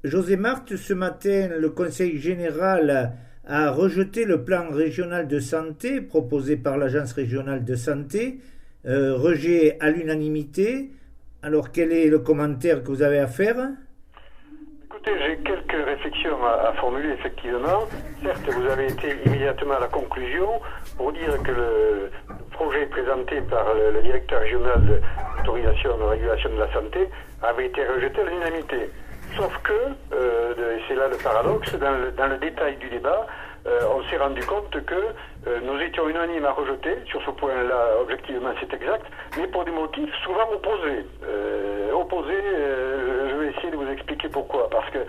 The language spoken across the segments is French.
José Marthe, ce matin, le Conseil général a rejeté le plan régional de santé proposé par l'Agence régionale de santé, rejet à l'unanimité. Alors, quel est le commentaire que vous avez à faire? Écoutez, j'ai quelques réflexions à formuler, effectivement. Certes, vous avez été immédiatement à la conclusion pour dire que le projet présenté par le directeur régional d'autorisation de régulation de la santé avait été rejeté à l'unanimité. Sauf que, et c'est là le paradoxe, dans le détail du débat, on s'est rendu compte que nous étions unanimes à rejeter, sur ce point-là, objectivement c'est exact, mais pour des motifs souvent opposés. Je vais essayer de vous expliquer pourquoi. Parce que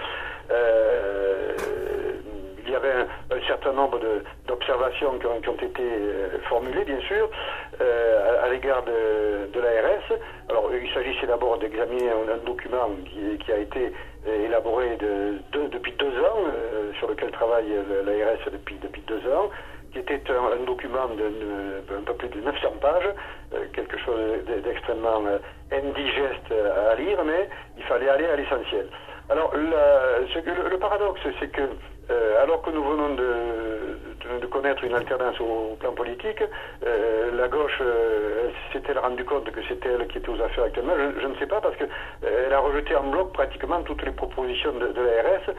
il y avait un certain nombre d'observations qui ont été formulées, bien sûr, à l'égard de l'ARS. Alors, il s'agissait d'abord d'examiner un document qui a été élaboré depuis 2 ans, sur lequel travaille l'ARS depuis 2 ans, qui était un document d'un peu plus de 900 pages, quelque chose d'extrêmement indigeste à lire, mais il fallait aller à l'essentiel. Alors, le paradoxe, c'est que, alors que nous venons de connaître une alternance au plan politique, la gauche s'est-elle rendu compte que c'était elle qui était aux affaires actuellement? Je ne sais pas, parce qu'elle a rejeté en bloc pratiquement toutes les propositions de l'ARS,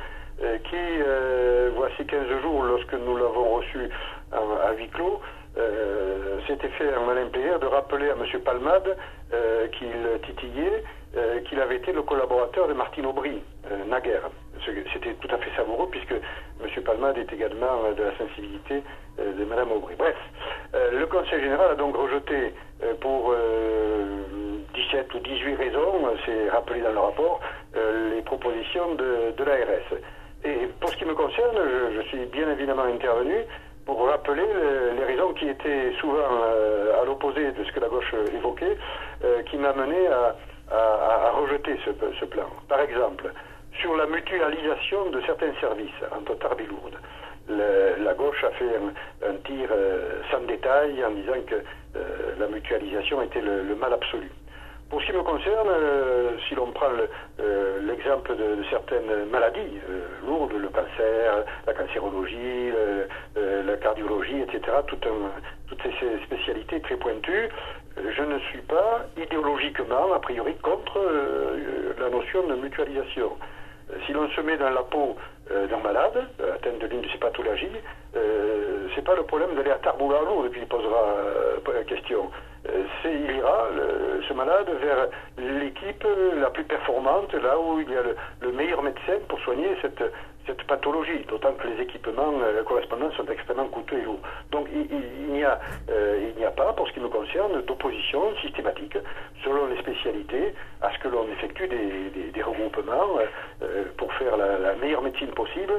qui, voici 15 jours, lorsque nous l'avons reçu à huis clos, s'était fait un malin plaisir de rappeler à M. Palmade qu'il titillait, qu'il avait été le collaborateur de Martine Aubry, naguère. C'était tout à fait savoureux, puisque M. Palmade est également de la sensibilité de Mme Aubry. Bref, le Conseil général a donc rejeté pour 17 ou 18 raisons, c'est rappelé dans le rapport, les propositions de l'ARS. Et pour ce qui me concerne, je suis bien évidemment intervenu pour rappeler les raisons qui étaient souvent à l'opposé de ce que la gauche évoquait, qui m'a mené à rejeter ce plan. Par exemple, sur la mutualisation de certains services entre Tarbes et Lourdes. La gauche a fait un tir sans détail en disant que la mutualisation était le mal absolu. Pour ce qui me concerne, si l'on prend l'exemple de certaines maladies lourdes, le cancer, la cancérologie, la cardiologie, etc., toutes ces spécialités très pointues, je ne suis pas idéologiquement, a priori, contre la notion de mutualisation. Si l'on se met dans la peau d'un malade, atteint de l'une de ces pathologies, c'est pas le problème d'aller à Tarbes ou à Lourdes qui posera la question. Il ira, ce malade, vers l'équipe la plus performante, là où il y a le meilleur médecin pour soigner cette pathologie, d'autant que les équipements correspondants sont extrêmement coûteux et lourds. Donc il n'y a pas, pour ce qui me concerne, d'opposition systématique, selon les spécialités, à ce que l'on effectue des regroupements pour faire la meilleure médecine possible,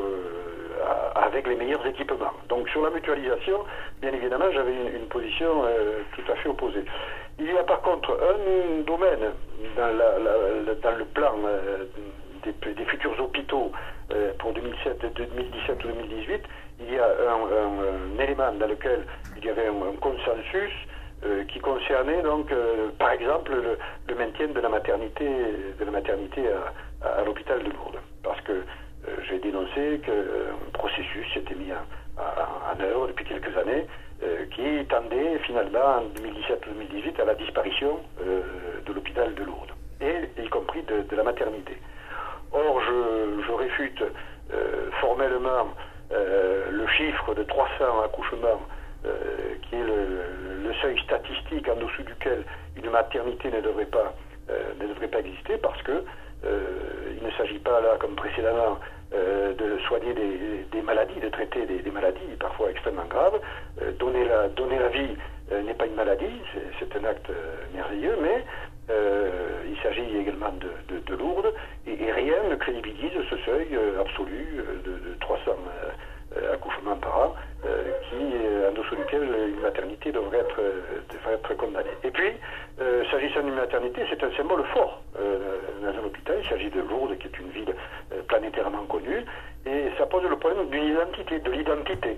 avec les meilleurs équipements. Donc sur la mutualisation, bien évidemment, j'avais une position tout à fait opposée. Il y a par contre un domaine dans le plan des futurs hôpitaux pour 2017 ou 2018, il y a un élément dans lequel il y avait un consensus qui concernait donc par exemple le maintien de la maternité à l'hôpital de Lourdes. Parce que j'ai dénoncé qu'un processus s'était mis en œuvre depuis quelques années qui tendait finalement en 2017 ou 2018 à la disparition de l'hôpital de Lourdes, et y compris de la maternité. Or, je réfute formellement le chiffre de 300 accouchements qui est le seuil statistique en dessous duquel une maternité ne devrait pas exister, parce que il ne s'agit pas là, comme précédemment, de soigner des maladies, de traiter des maladies parfois extrêmement graves. Donner la vie n'est pas une maladie, c'est un acte merveilleux, mais il s'agit également de Lourdes, et rien ne crédibilise ce seuil absolu de 300 accouchements par an, en dessous duquel une maternité devrait être condamnée. Et puis, s'agissant d'une maternité, c'est un symbole fort dans un hôpital. Il s'agit de Lourdes, qui est une ville planétairement connue, et ça pose le problème de l'identité.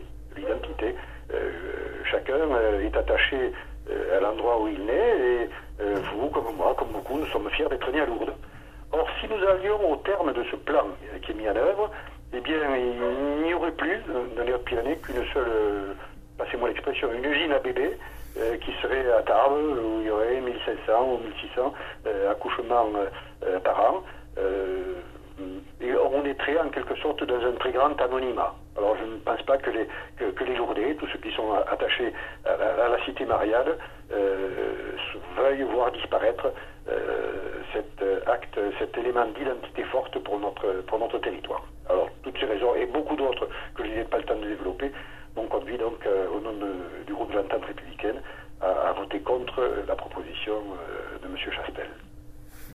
Chacun est attaché à l'endroit où il naît, et vous, comme moi, comme beaucoup, nous sommes fiers d'être nés à Lourdes. Or, si nous allions au terme de ce plan qui est mis en œuvre, eh bien, il n'y aurait plus dans les Hautes-Pyrénées qu'une seule, passez-moi l'expression, une usine à bébés qui serait à Tarbes, où il y aurait 1500 ou 1600 accouchements par an. Et on est en quelque sorte dans un très grand anonymat. Alors je ne pense pas que les Lourdais, tous ceux qui sont attachés à la cité mariale, veuillent voir disparaître cet élément d'identité forte pour notre territoire. Alors toutes ces raisons et beaucoup d'autres que je n'ai pas le temps de développer m'ont conduit donc au nom du groupe de l'Entente républicaine à voter contre la proposition de M. Chastel.